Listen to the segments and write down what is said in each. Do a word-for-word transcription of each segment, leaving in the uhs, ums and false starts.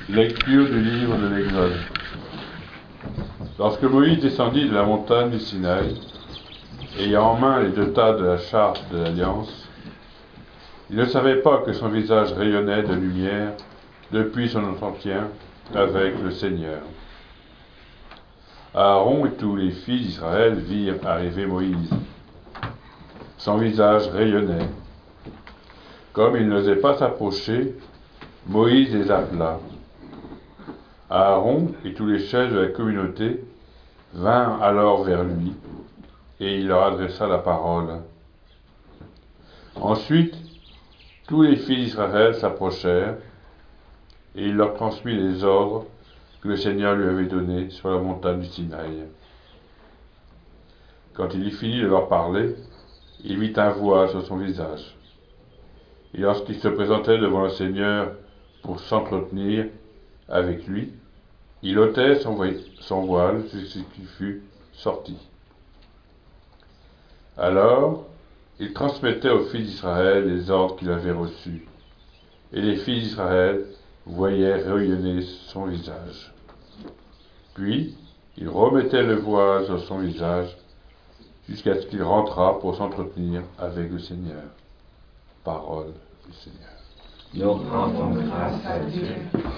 Lecture du livre de l'Exode. Lorsque Moïse descendit de la montagne du Sinaï, ayant en main les deux tas de la charte de l'Alliance, il ne savait pas que son visage rayonnait de lumière depuis son entretien avec le Seigneur. Aaron et tous les fils d'Israël virent arriver Moïse. Son visage rayonnait. Comme il n'osait pas s'approcher, Moïse les appela. Aaron et tous les chefs de la communauté vinrent alors vers lui, et il leur adressa la parole. Ensuite, tous les fils d'Israël s'approchèrent, et il leur transmit les ordres que le Seigneur lui avait donnés sur la montagne du Sinaï. Quand il eut fini de leur parler, il mit un voile sur son visage. Et lorsqu'il se présentait devant le Seigneur pour s'entretenir avec lui, il ôtait son, vo- son voile jusqu'à ce qu'il fût sorti. Alors, il transmettait aux fils d'Israël les ordres qu'il avait reçus, et les fils d'Israël voyaient rayonner son visage. Puis, il remettait le voile sur son visage jusqu'à ce qu'il rentrât pour s'entretenir avec le Seigneur. Parole du Seigneur. Nous rendons grâce à Dieu.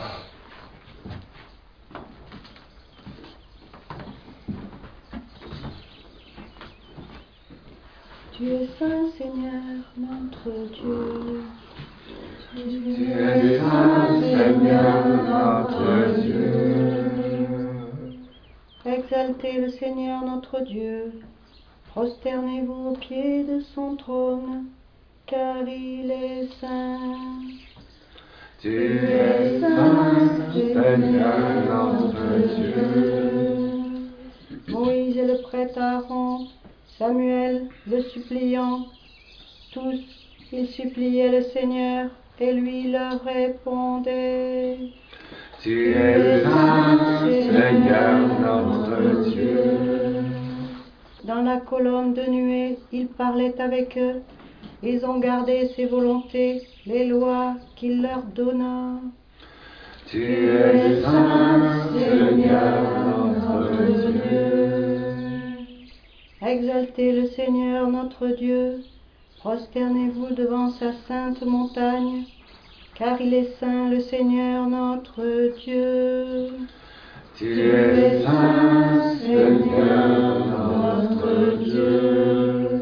Tu es saint, Seigneur, notre Dieu. Tu es saint, Seigneur, notre Dieu. Exaltez le Seigneur, notre Dieu. Prosternez-vous aux pieds de son trône, car il est saint. Tu es saint, Seigneur, notre Dieu. Moïse et le prêtre Aaron, Samuel, le suppliant, tous, ils suppliaient le Seigneur, et lui leur répondait. Tu es saint, Seigneur, notre Dieu. Dans la colonne de nuée, il parlait avec eux. Ils ont gardé ses volontés, les lois qu'il leur donna. Tu es saint, Seigneur, notre Dieu. Exaltez le Seigneur notre Dieu, prosternez-vous devant sa sainte montagne, car il est saint le Seigneur notre Dieu. Tu es saint, Seigneur, notre Dieu.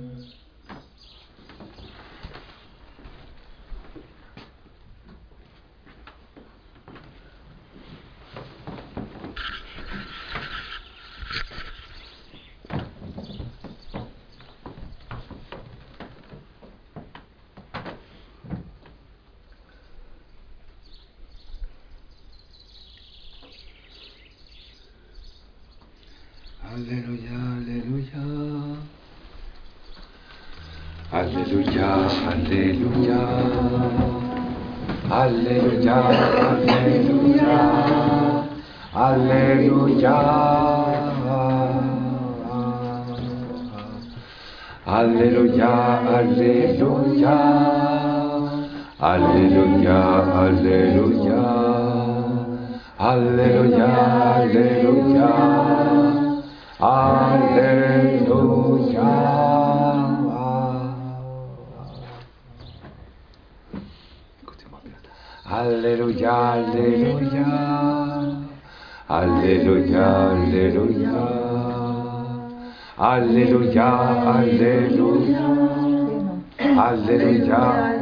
Alléluia, Alléluia. Alléluia, Alléluia. Alléluia, Alléluia. Alléluia. Alléluia, Alléluia. Alléluia, Alléluia. Alléluia, Alléluia. Alléluia. Écoutez-moi bien. Alléluia, Alléluia. Alléluia, Alléluia. Alléluia, Alléluia. Alléluia.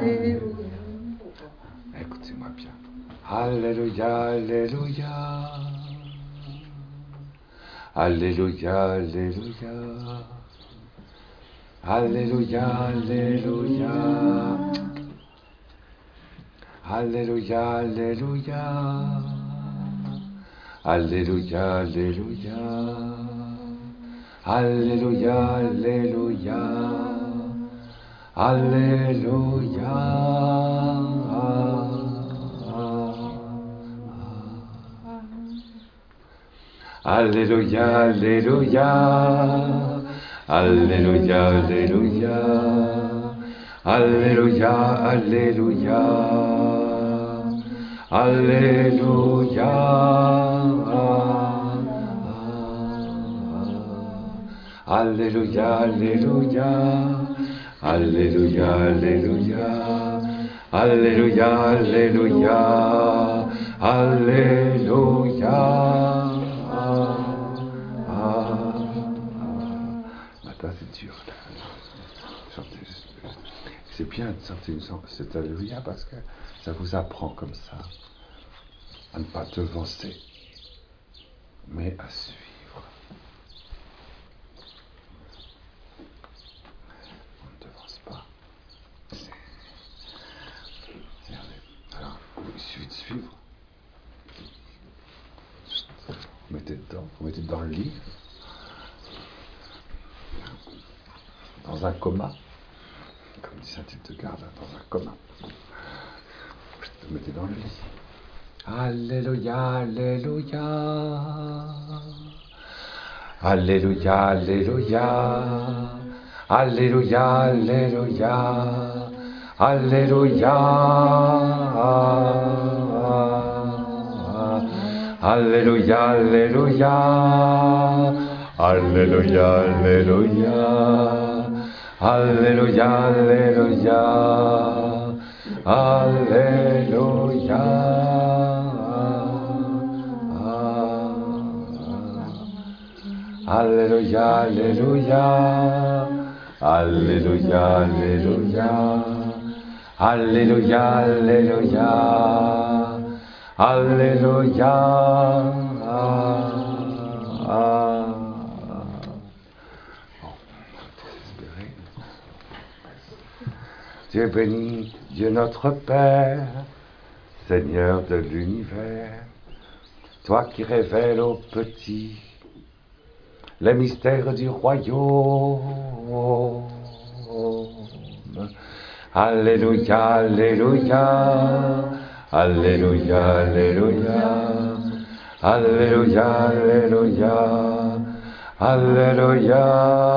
Écoutez-moi bien. Alléluia, Alléluia. Alléluia, Alléluia. Alléluia, Alléluia. Alléluia, Alléluia. Alléluia, Alléluia. Alléluia, Alléluia. Alléluia. Alléluia, Alléluia. Alléluia, Alléluia. Alléluia, Alléluia. Alléluia. Alléluia, Alléluia. Alléluia, Alléluia. Alléluia, Alléluia. Alléluia. Attends, c'est dur là. Chanter. C'est bien de chanter une chanson, cet Alléluia, parce que ça vous apprend comme ça à ne pas devancer, mais à suivre. On ne devance pas. Regardez. Alors, il suffit de suivre. Vous mettez dedans, vous mettez dans le lit, dans un coma, comme dit saint Hildegarde, dans un coma. Vous mettez dans le lit. Alléluia, Alléluia. Alléluia, Alléluia. Alléluia, Alléluia. Alléluia. Alléluia, Alléluia. Alléluia, Alléluia. Alléluia, Alléluia. Alléluia. Alléluia, Alléluia. Alléluia, Alléluia. Alléluia, Alléluia. Alléluia. Dieu béni, Dieu notre Père, Seigneur de l'univers, toi qui révèles aux petits les mystères du royaume. Alléluia, Alléluia, Alléluia, Alléluia, Alléluia, Alléluia, Alléluia.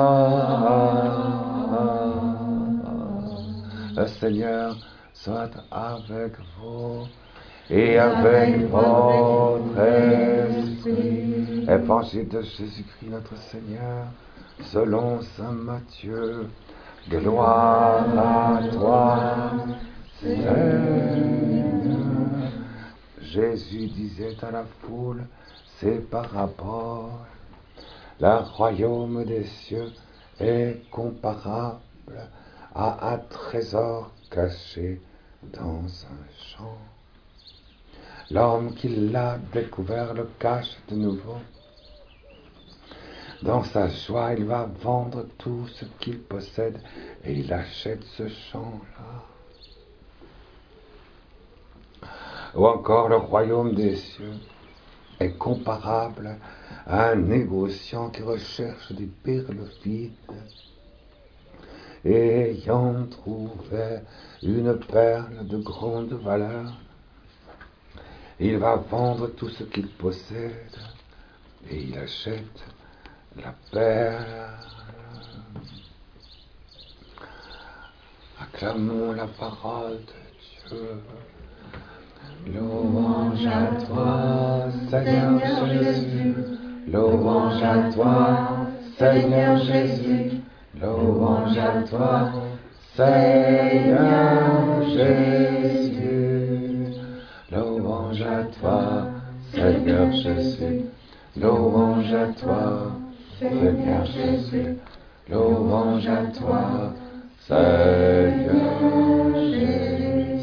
Le Seigneur soit avec vous et avec votre esprit. Évangile de Jésus-Christ notre Seigneur, selon saint Matthieu. Gloire à toi, Seigneur. Jésus disait à la foule ces paraboles. Le royaume des cieux est comparable à un trésor caché dans un champ. L'homme qui l'a découvert le cache de nouveau. Dans sa joie, il va vendre tout ce qu'il possède et il achète ce champ-là. Ou encore, le royaume des cieux est comparable à un négociant qui recherche des perles vides. Et ayant trouvé une perle de grande valeur, il va vendre tout ce qu'il possède et il achète la perle. Acclamons la parole de Dieu. Louange à toi, Seigneur Jésus. Louange à toi, Seigneur Jésus. Louange à toi, Seigneur Jésus. Louange à toi, Seigneur Jésus. Louange à toi, Seigneur Jésus. Louange à toi, Seigneur Jésus.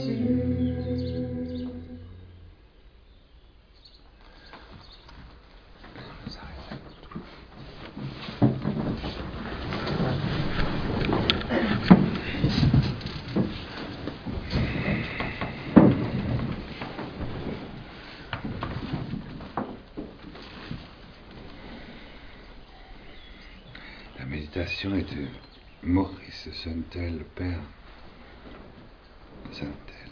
La méditation est de Maurice Sentel, Père Sentel.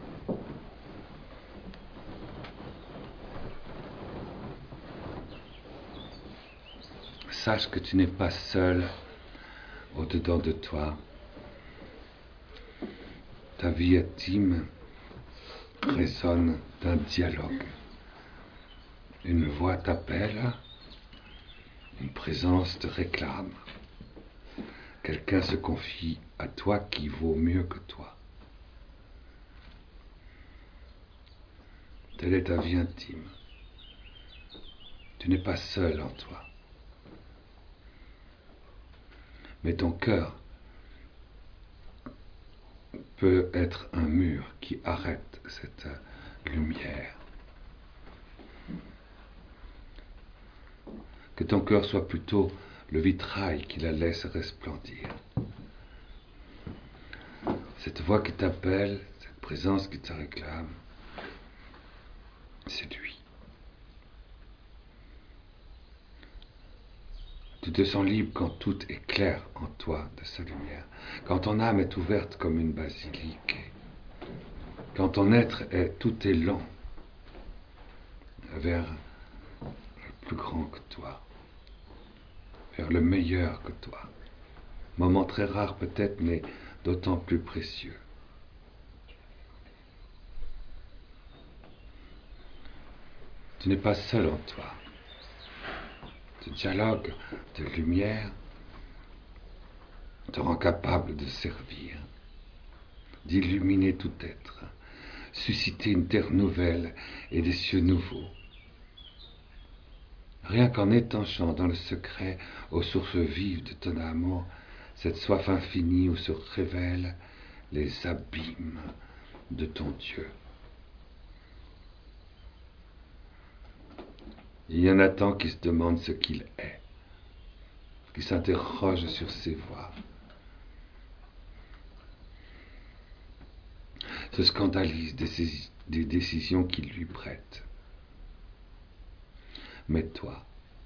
Sache que tu n'es pas seul au-dedans de toi. Ta vie intime résonne d'un dialogue. Une voix t'appelle, une présence te réclame. Quelqu'un se confie à toi qui vaut mieux que toi. Telle est ta vie intime. Tu n'es pas seul en toi. Mais ton cœur peut être un mur qui arrête cette lumière. Que ton cœur soit plutôt le vitrail qui la laisse resplendir. Cette voix qui t'appelle, cette présence qui te réclame, c'est lui. Tu te sens libre quand tout est clair en toi de sa lumière, quand ton âme est ouverte comme une basilique, quand ton être est tout élan vers le plus grand que toi, vers le meilleur que toi. Moment très rare peut-être, mais d'autant plus précieux. Tu n'es pas seul en toi. Ce dialogue de lumière te rend capable de servir, d'illuminer tout être, susciter une terre nouvelle et des cieux nouveaux. Rien qu'en étanchant dans le secret aux sources vives de ton amour, cette soif infinie où se révèlent les abîmes de ton Dieu. Il y en a tant qui se demandent ce qu'il est, qui s'interrogent sur ses voies, se scandalisent des, des décisions qu'il lui prête. Mais toi,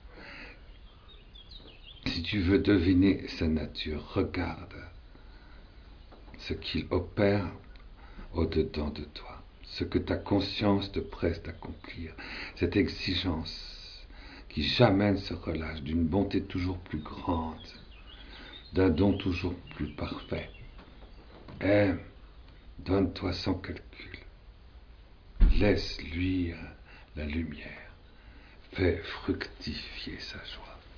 si tu veux deviner sa nature, regarde ce qu'il opère au-dedans de toi, ce que ta conscience te presse d'accomplir, cette exigence qui jamais ne se relâche, d'une bonté toujours plus grande, d'un don toujours plus parfait. Aime, donne-toi sans calcul, laisse luire la lumière, fais fructifier sa joie.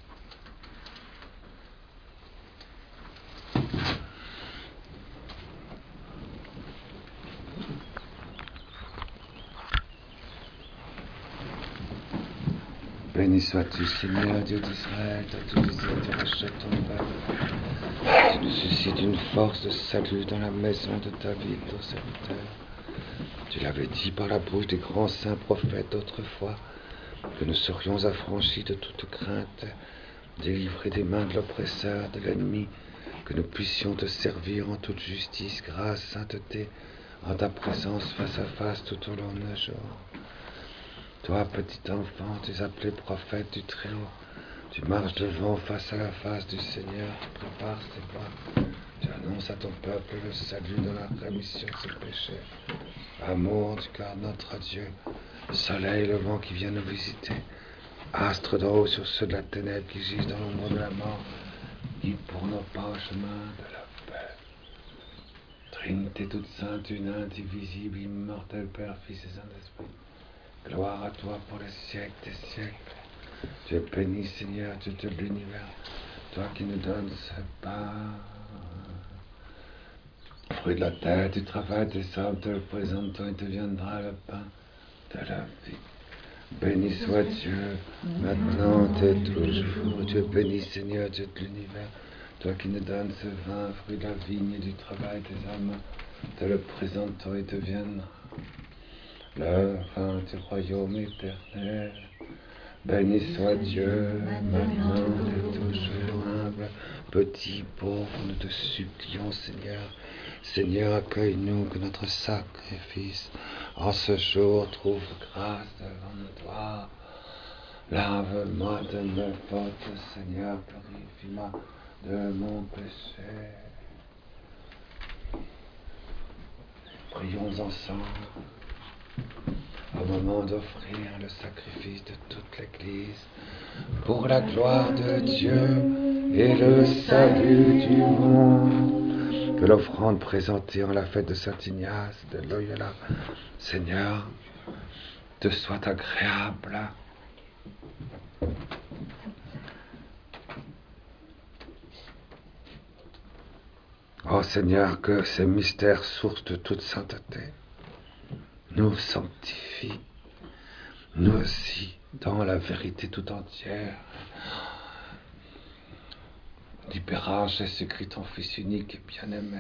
Béni sois-tu, Seigneur, Dieu d'Israël, t'as tout désiré, tu rachètes ton peuple. Tu nous suscites une force de salut dans la maison de David, ton serviteur. Tu l'avais dit par la bouche des grands saints prophètes autrefois, que nous serions affranchis de toute crainte, délivrés des mains de l'oppresseur, de l'ennemi, que nous puissions te servir en toute justice, grâce, sainteté, en ta présence face à face tout au long de nos jours. Toi, petit enfant, tu es appelé prophète du Très-Haut. Tu marches devant face à la face du Seigneur, tu prépares ses pas. Tu annonces à ton peuple le salut dans la rémission de ses péchés. Amour du cœur de notre Dieu, soleil levant qui vient nous visiter, astre d'en haut sur ceux de la ténèbre qui gisent dans l'ombre de la mort, guide pour nos pas au chemin de la paix. Trinité toute sainte, une, indivisible, immortelle, Père, Fils et Saint-Esprit. Gloire à toi pour les siècles des siècles. Tu es béni, Seigneur, Dieu de l'univers, toi qui nous donnes ce pain. Fruit de la terre, du travail des hommes, te le présentons et deviendra le pain de la vie. Béni soit Dieu, maintenant et toujours. Tu es béni, Seigneur, Dieu de l'univers, toi qui nous donnes ce vin, fruit de la vigne et du travail des hommes, te le présentons et deviendra le vin du royaume éternel. Béni soit Dieu, maintenant et toujours. Humble, petit, pauvre, nous te supplions, Seigneur. Seigneur, accueille-nous, que notre sacrifice en ce jour trouve grâce devant toi. Lave-moi de mes fautes, Seigneur, purifie-moi de mon péché. Prions ensemble au moment d'offrir le sacrifice de toute l'Église pour la gloire de Dieu et le salut du monde. Que l'offrande présentée en la fête de Saint Ignace de Loyola, Seigneur, te soit agréable. Ô Seigneur, que ces mystères, sources de toute sainteté, nous sanctifient, nous aussi, dans la vérité tout entière. Libérant Jésus-Christ, ton Fils unique et bien-aimé,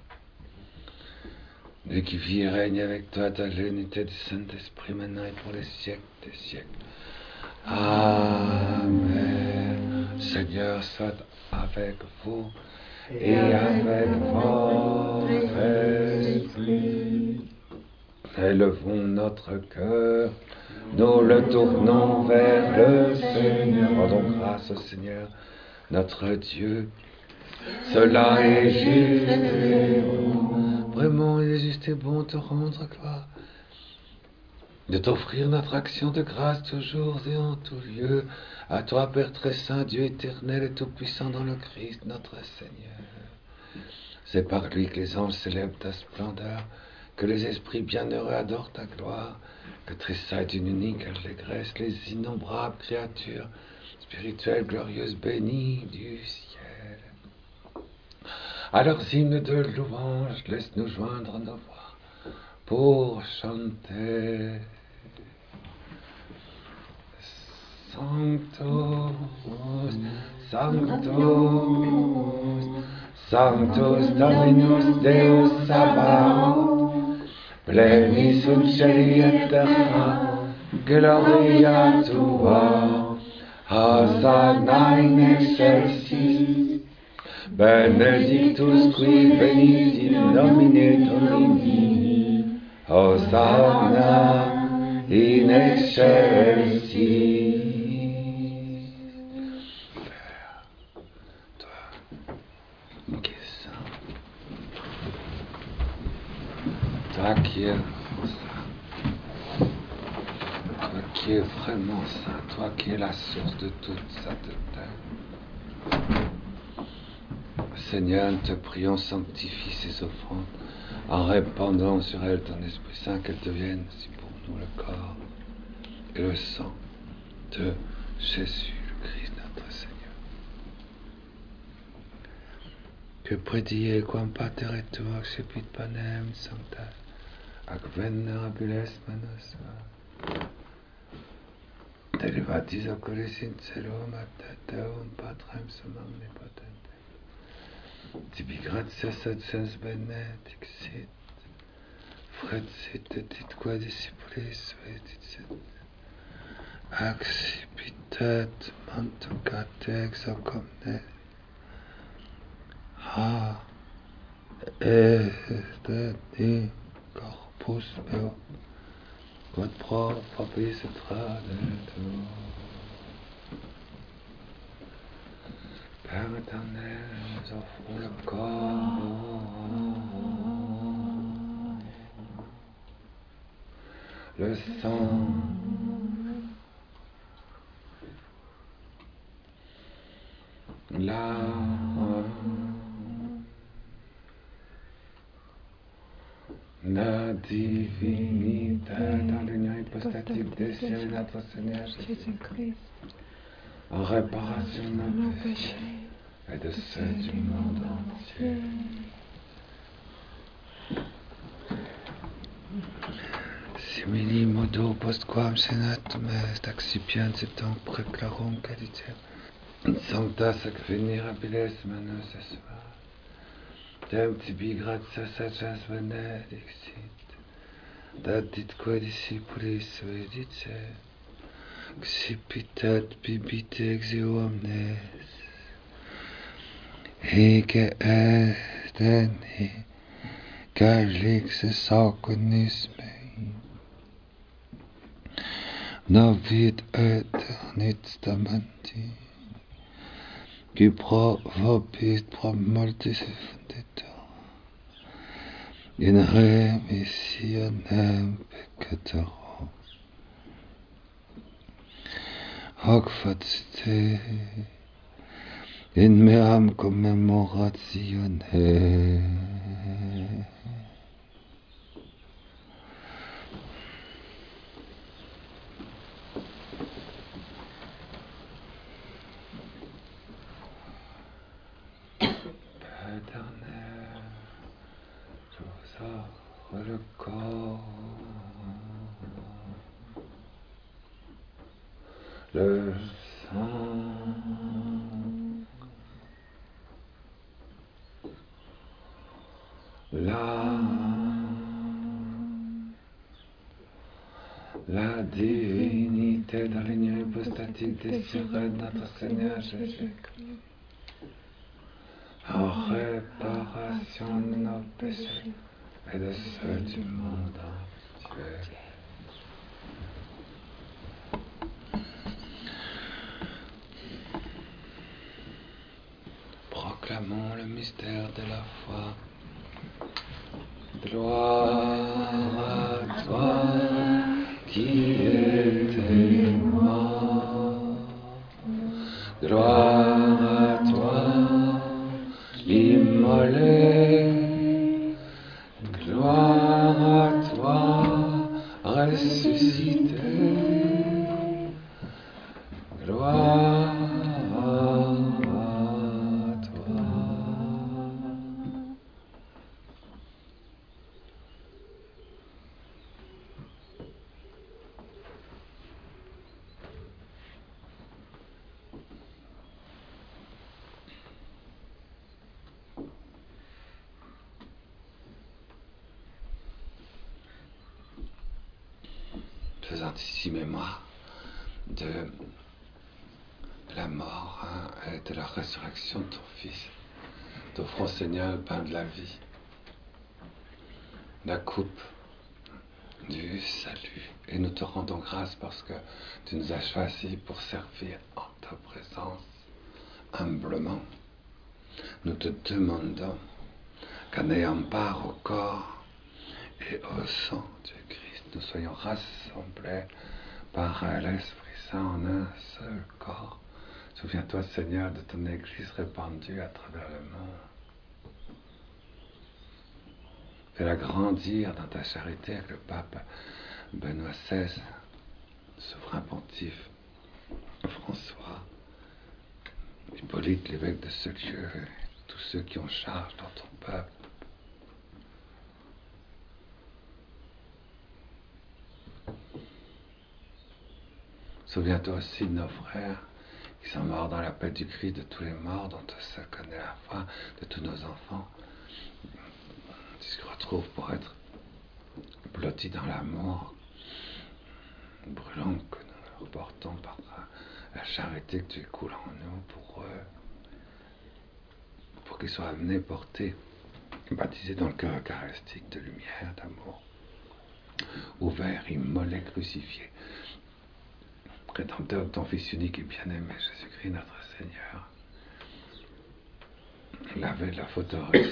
lui qui vit et règne avec toi dans l'unité du Saint-Esprit, maintenant et pour les siècles des siècles. Amen. Seigneur, soit avec vous et avec votre esprit. Élevons notre cœur, nous le tournons vers le Seigneur. Rendons grâce au Seigneur, notre Dieu. Cela est juste et bon. Vraiment, il est juste et bon te rendre gloire, de t'offrir notre action de grâce toujours et en tout lieu, à toi, Père très saint, Dieu éternel et tout-puissant dans le Christ, notre Seigneur. C'est par lui que les anges célèbrent ta splendeur, que les esprits bienheureux adorent ta gloire, que tressaillent d'une unique allégresse les innombrables créatures spirituelles glorieuses bénies du ciel. À leurs hymnes de louange, laisse-nous joindre nos voix pour chanter. Sanctus, Sanctus, Sanctus Dominus Deus Sabaoth, pleni sunt celi et terra, gloria tua, Hosanna in excelsis, benedictus qui venit in nomine Domini, Hosanna in excelsis. Toi qui es saint, toi qui es vraiment saint, toi qui es la source de toute sainteté. Seigneur, nous te prions, sanctifie ces offrandes en répandant sur elles ton Esprit Saint, qu'elles deviennent aussi pour nous le corps et le sang de Jésus, le Christ, notre Seigneur. Que predie quam pater et tu accipit panem sancta, ac venerabiles manus derivatis oculis in celum ad Deum Patrem sum omnipotentem. Tibi gratias et sens benedictit, frecit et itque discipulis vedicit, accipitet mantucate ex hoc omnes. Ha, et corpus meo, quod pro vobis et tradetur. Père éternel, nous offrons le corps, le sang, l'âme, la divinité dans l'union hypostatique des cieux de notre Seigneur Jésus-Christ, en réparation de nos péchés et de ceux du monde entier. Simili modo postquam senatum est accipiens et donc preclarum caditiam sanctas ac venerabiles manus esva. Deum tibi gratias et sens benedictit, daditque discipulis vedicet, accipitet bibite ex eo omnes, ege esteni calix sanguinis mei, novit eternit qui pro vobis pro mortis funditur, in remissionem peccatorum, hoc facite in meam commemoratione. le sang, la, la divinité de l'union hypostatique désirée de notre Seigneur Jésus, en réparation de nos péchés et de ceux du monde entier. Proclamons le mystère de la foi. Gloire à toi qui étais mort. Gloire à toi, immolé. Gloire à toi, ressuscité. Gloire à toi. Faisant ici mémoire de la mort hein, et de la résurrection de ton Fils, t'offrons Seigneur le pain de la vie, la coupe du salut, et nous te rendons grâce parce que tu nous as choisis pour servir en ta présence humblement. Nous te demandons qu'en ayant part au corps et au sang du Christ, nous soyons rassemblés par l'Esprit Saint en un seul corps. Souviens-toi, Seigneur, de ton Église répandue à travers le monde. Fais-la grandir dans ta charité avec le pape Benoît seize, souverain pontife, François, Hippolyte, l'évêque de ce lieu, et tous ceux qui ont charge dans ton peuple. Souviens-toi aussi de nos frères qui sont morts dans la paix du Christ, de tous les morts dont tu seul connais la foi, de tous nos enfants qui se retrouvent pour être blottis dans l'amour brûlant que nous leur portons par la charité que tu écoules en nous pour eux, pour qu'ils soient amenés, portés, baptisés dans le cœur eucharistique de lumière, d'amour, ouvert, immolé, crucifié, Rédempteur de ton Fils unique et bien-aimé, Jésus-Christ, notre Seigneur, lavé de la faute originelle,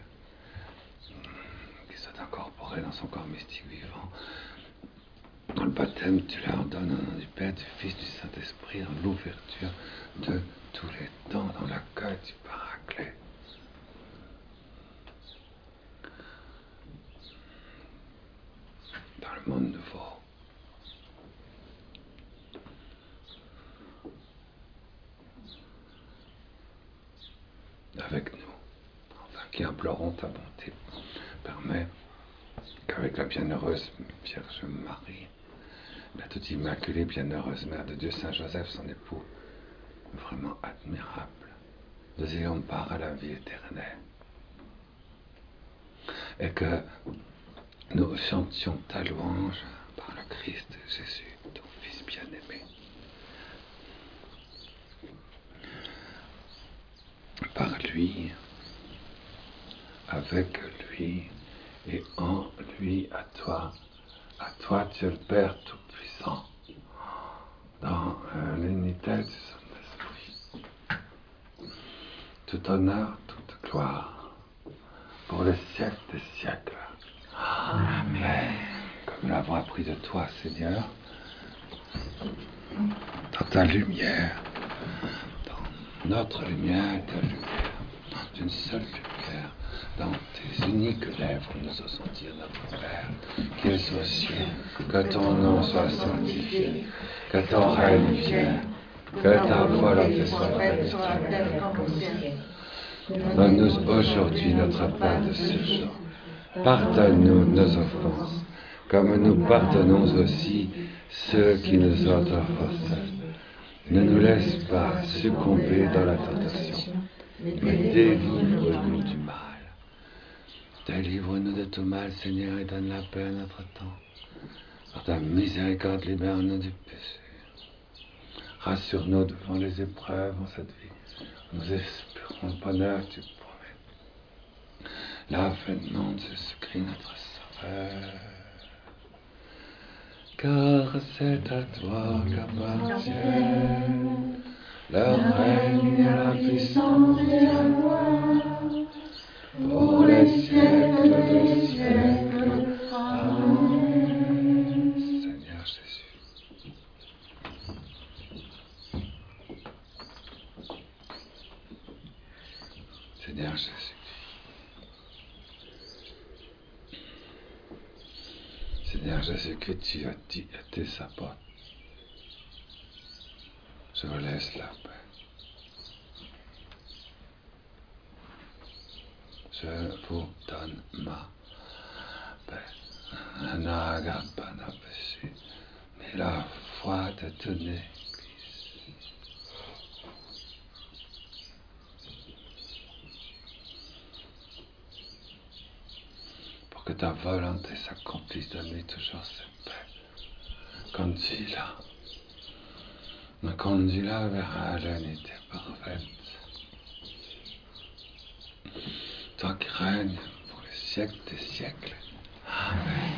qui soit incorporé dans son corps mystique vivant. Dans le baptême, tu leur donnes au nom du Père, du Fils, du Saint-Esprit, dans l'ouverture de tous les temps, dans l'accueil du Paraclet. Dans le monde nouveau. Avec nous, enfin, qui implorons ta bonté, permet qu'avec la bienheureuse Vierge Marie, la toute immaculée, bienheureuse Mère de Dieu, Saint Joseph, son époux, vraiment admirable, nous ayons part à la vie éternelle. Et que nous chantions ta louange par le Christ Jésus, ton Fils bien-aimé. Par lui, avec lui et en lui, à toi, à toi Dieu le Père Tout-Puissant, dans euh, l'unité du Saint-Esprit. Tout honneur, toute gloire, pour les siècles des siècles. Amen. Comme nous l'avons appris de toi, Seigneur, dans ta lumière, notre lumière est ta lumière, d'une seule lumière, dans tes uniques lèvres, nous osons dire notre Père, qui es aux cieux, que ton nom soit sanctifié, que ton règne vienne, que ta volonté soit faite sur la terre comme au ciel. Donne-nous aujourd'hui notre pain de ce jour. Pardonne-nous nos offenses, comme nous pardonnons aussi ceux qui nous ont offensés. Ne nous laisse pas succomber dans la tentation, mais délivre-nous du mal. Délivre-nous de tout mal, Seigneur, et donne la paix à notre temps. Par ta miséricorde, libère-nous du péché. Rassure-nous devant les épreuves en cette vie. Nous espérons le bonheur que tu promets. L'avènement de Jésus-Christ, notre Sauveur. Car c'est à toi qu'appartient le règne et la puissance et la gloire pour les siècles des siècles. Amen. Seigneur Jésus. Seigneur Jésus. Seigneur Jésus, que tu as dit à tes apôtres, je vous laisse la paix. Je vous donne ma paix. Ne regarde pas nos péchés, mais la foi de ton Église. Pour que ta volonté s'accomplisse, donne-lui toujours cette paix. Conduis-la. Mais conduis-la vers l'unité parfaite. Toi qui règnes pour les siècles des siècles. Amen.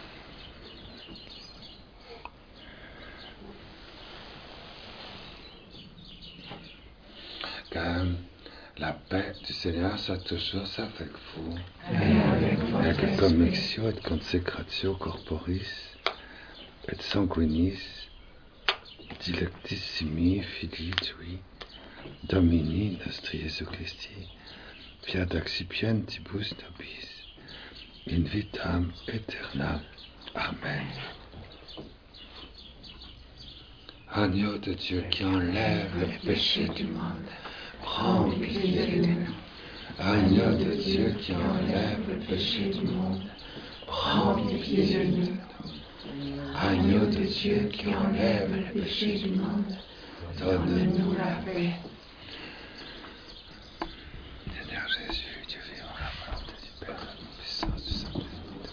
Que la paix du Seigneur soit toujours avec vous. Avec convictio et consecratio corporis et sanguinis dilectissimi filii tui Domini nostri Jesu Christi fiat accipientibus nobis in vitam aeternam. Amen. Agneau de Dieu qui enlève le péché du monde, prends pitié de nous. Agneau de Dieu qui enlève le péché du monde, prends pitié de nous. Agneau de Dieu qui enlève le péché du monde, donne-nous la paix. Seigneur Jésus, Dieu vivant, la volonté du Père, la puissance du Saint-Esprit.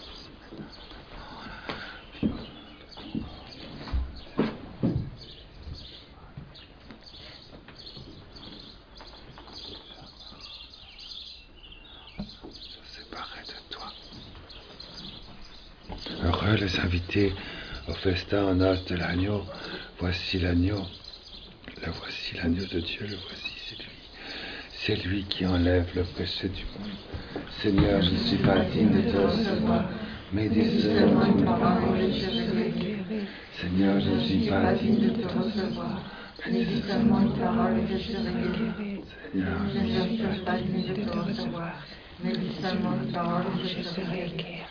Heureux les invités au festin en os de l'agneau. Voici l'agneau. Le voici l'agneau de Dieu, le voici, c'est lui. C'est lui qui enlève le péché du monde. Seigneur, je ne suis pas digne de te recevoir, mais dis seulement une parole et je serai guéri. Seigneur, je ne suis pas digne de te recevoir, mais dis seulement une parole et je serai guéri. Seigneur, je ne suis pas digne de te recevoir, mais dis seulement une parole et je serai guéri.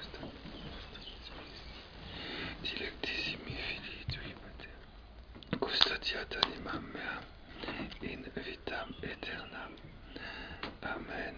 Dilectissimi filii tui pater, custodiat animam meam, in vitam aeternam. Amen.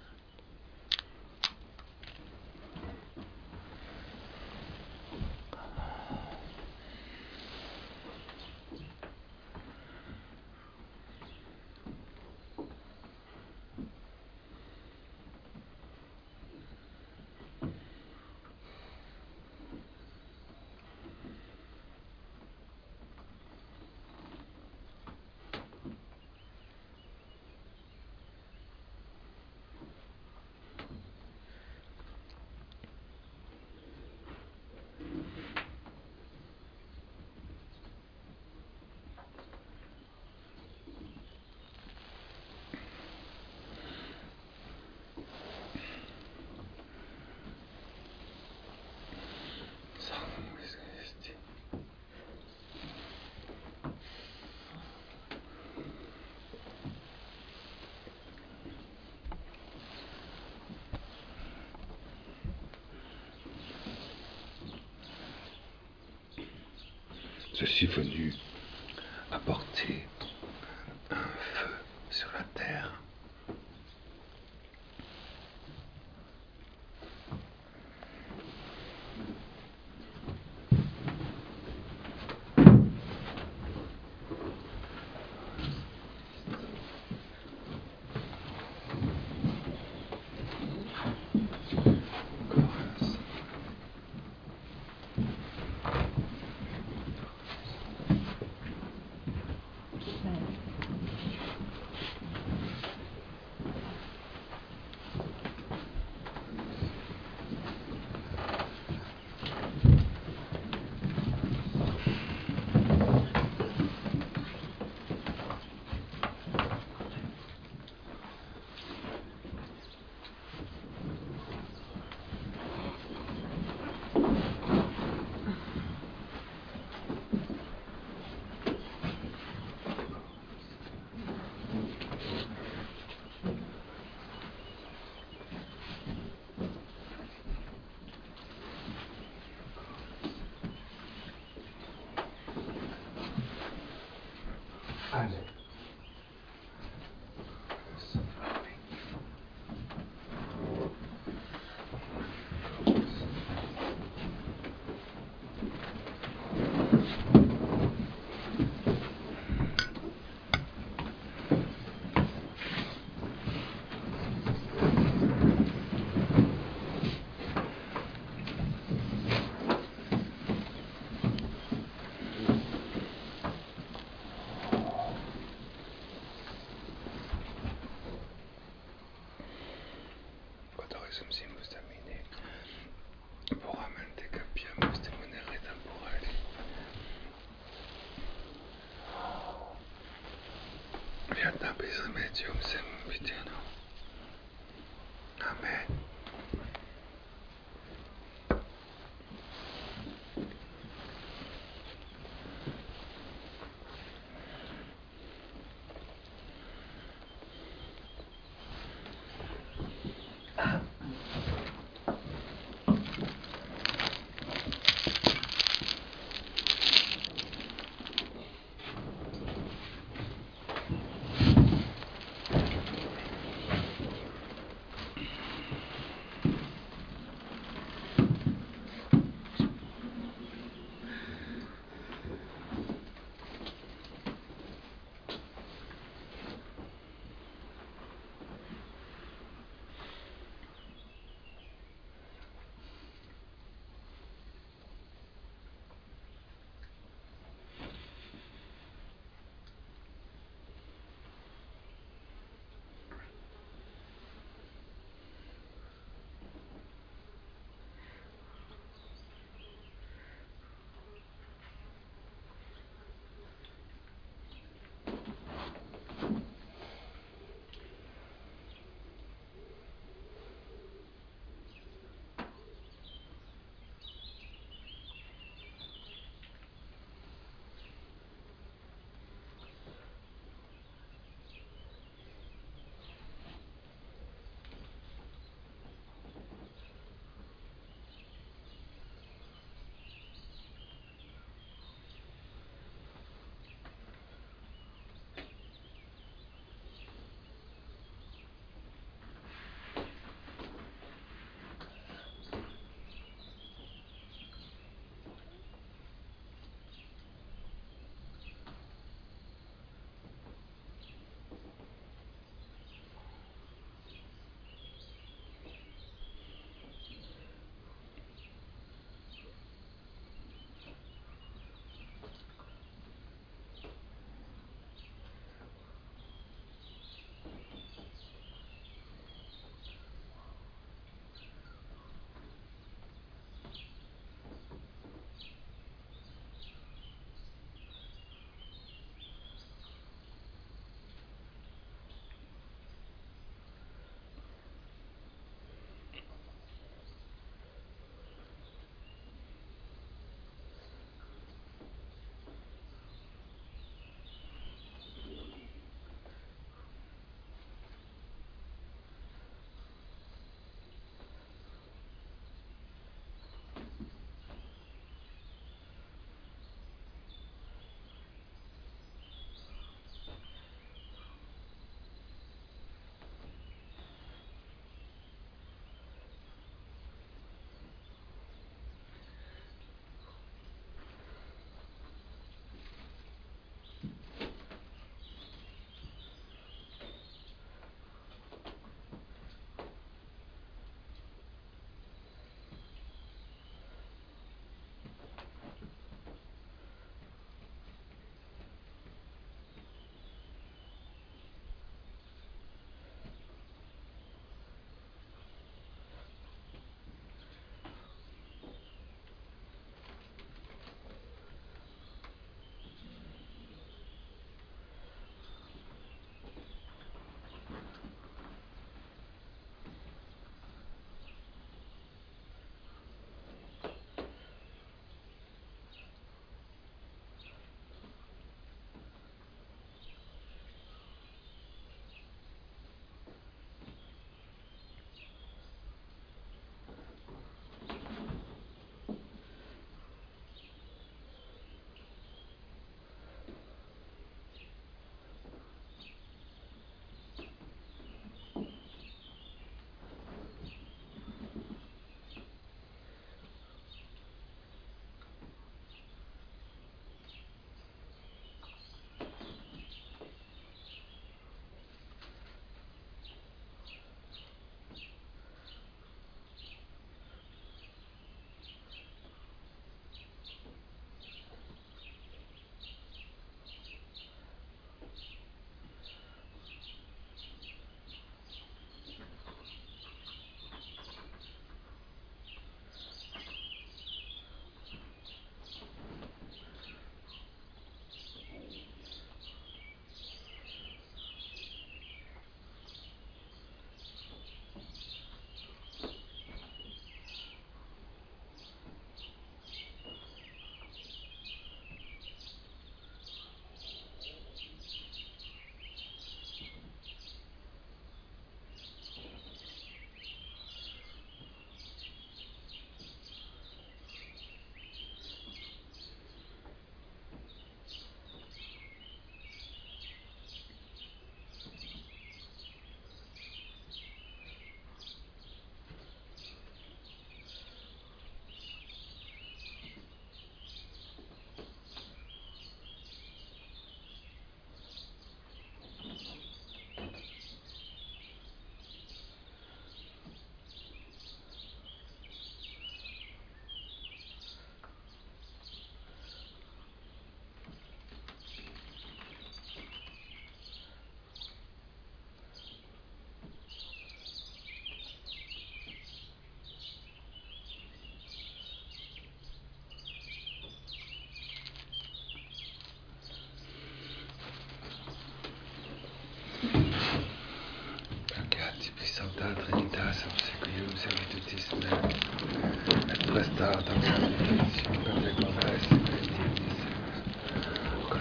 Je suis venu apporter un feu sur la terre. Allez. Amen.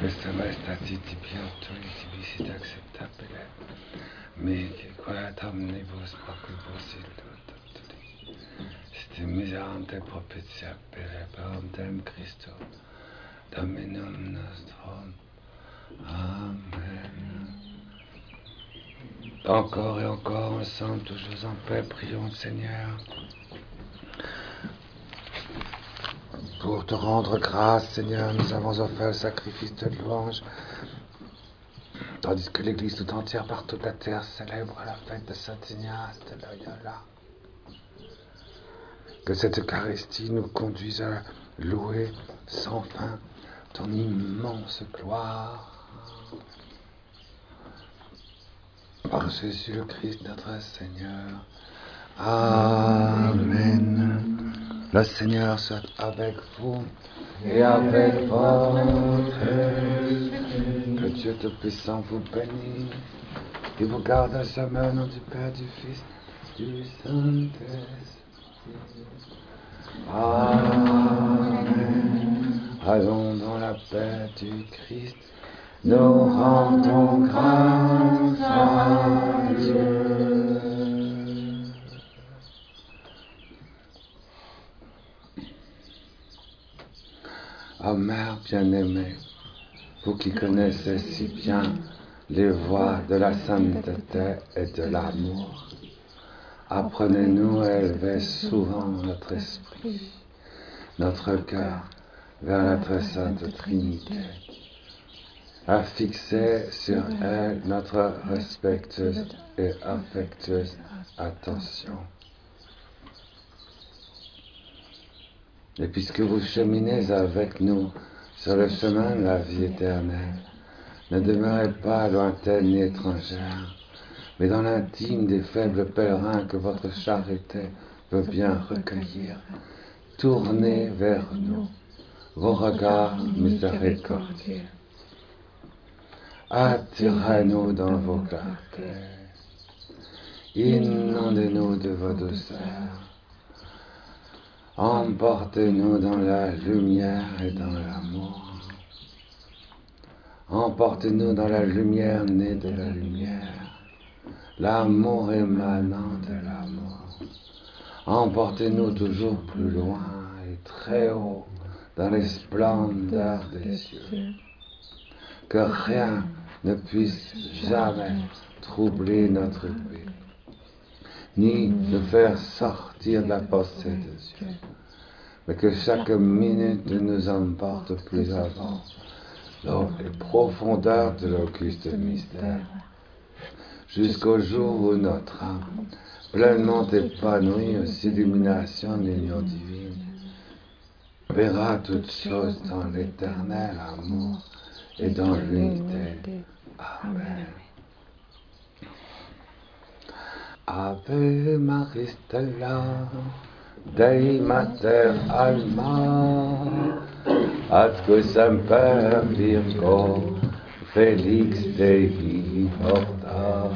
questa stati tibiotto e tibisi acceptabile, me che quella omnibus pacibus il Ste miserante propitiabile per dem Christo, Dominum nostrum. Amen. Encore et encore ensemble, toujours en paix, prions le Seigneur. Pour te rendre grâce, Seigneur, nous avons offert le sacrifice de louange, tandis que l'Église tout entière par toute la terre célèbre la fête de Saint Ignace de Loyola. Que cette Eucharistie nous conduise à louer sans fin ton immense gloire. Par Jésus le Christ notre Seigneur. Amen. Le Seigneur soit avec vous et avec votre esprit. Que Dieu Tout-Puissant vous bénisse et vous garde à jamais au nom du Père, du Fils, du Saint-Esprit. Amen. Allons dans la paix du Christ. Nous rendons grâce à Dieu. Ô Mère bien-aimée, vous qui connaissez si bien les voies de la sainteté et de l'amour, apprenez-nous à élever souvent notre esprit, notre cœur vers la très sainte Trinité, à fixer sur elle notre respectueuse et affectueuse attention. Et puisque vous cheminez avec nous sur le chemin de la vie éternelle, ne demeurez pas lointaine ni étrangère, mais dans l'intime des faibles pèlerins que votre charité veut bien recueillir. Tournez vers nous vos regards miséricordieux. Attirez-nous dans vos clartés. Inondez-nous de vos douceurs. Emportez-nous dans la lumière et dans l'amour. Emportez-nous dans la lumière née de la lumière, l'amour émanant de l'amour. Emportez-nous toujours plus loin et très haut dans les splendeurs des cieux. Que rien ne puisse jamais troubler notre paix, ni nous faire sortir de la pensée de Dieu, mais que chaque minute nous emporte plus avant dans les profondeurs de l'auguste mystère, jusqu'au jour où notre âme, pleinement épanouie aux illuminations de l'union divine, verra toutes choses dans l'éternel amour et dans l'unité. Amen. Ave Maria Stella, Dei Mater Alma, atque semper Virgo, Felix Dei porta.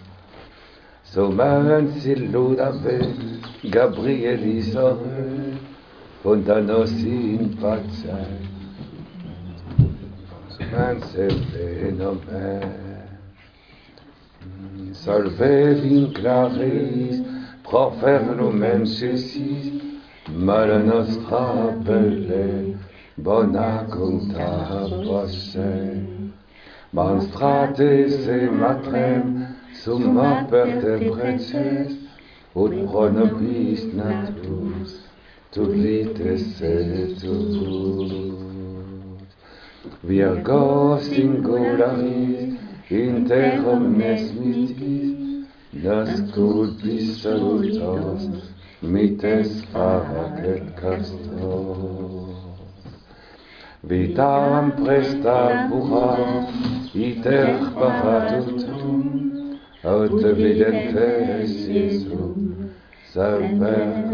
Summens illudave Gabrielis ore, fondanos in pace. Summens e nomen. Salve vinclaris, profer lumen cesis, mala nostra belle, bona conta posse. Monstrates e matrem, summa perte preces, ut pro nobis natus, tulites et tut. Virgo singularis, inter omnes mitis, nascut bis salutos, mites facet castos. Vitam presta pura, iter paratutum, aut videntes Iesu, saper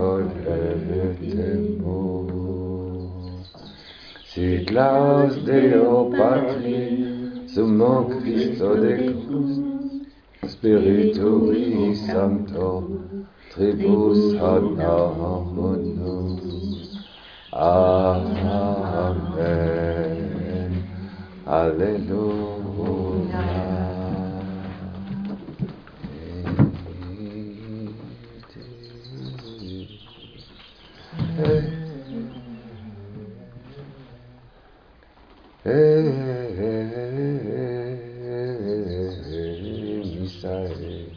coletemus. Sit laus Deo Patri, Summo Christo de cruz, Spiritui Sancto, Tribus honorum. Amen. Alléluia. Misae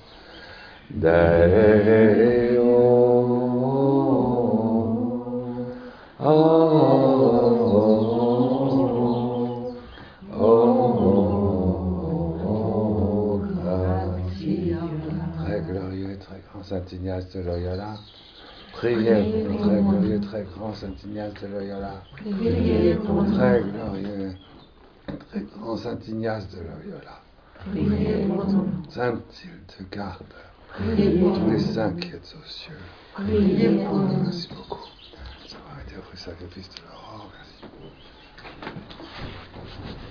Deo Oh Oh Très glorieux, très grand Saint Ignace de Loyola. Priez pour le très glorieux, très grand Saint Ignace de Loyola. Priez pour le très glorieux, très grand Saint Ignace de Loyola. Saint, il te garde. Tous les saints qui êtes aux cieux. Merci beaucoup. Ça va être le sacrifice de l'aurore. Merci.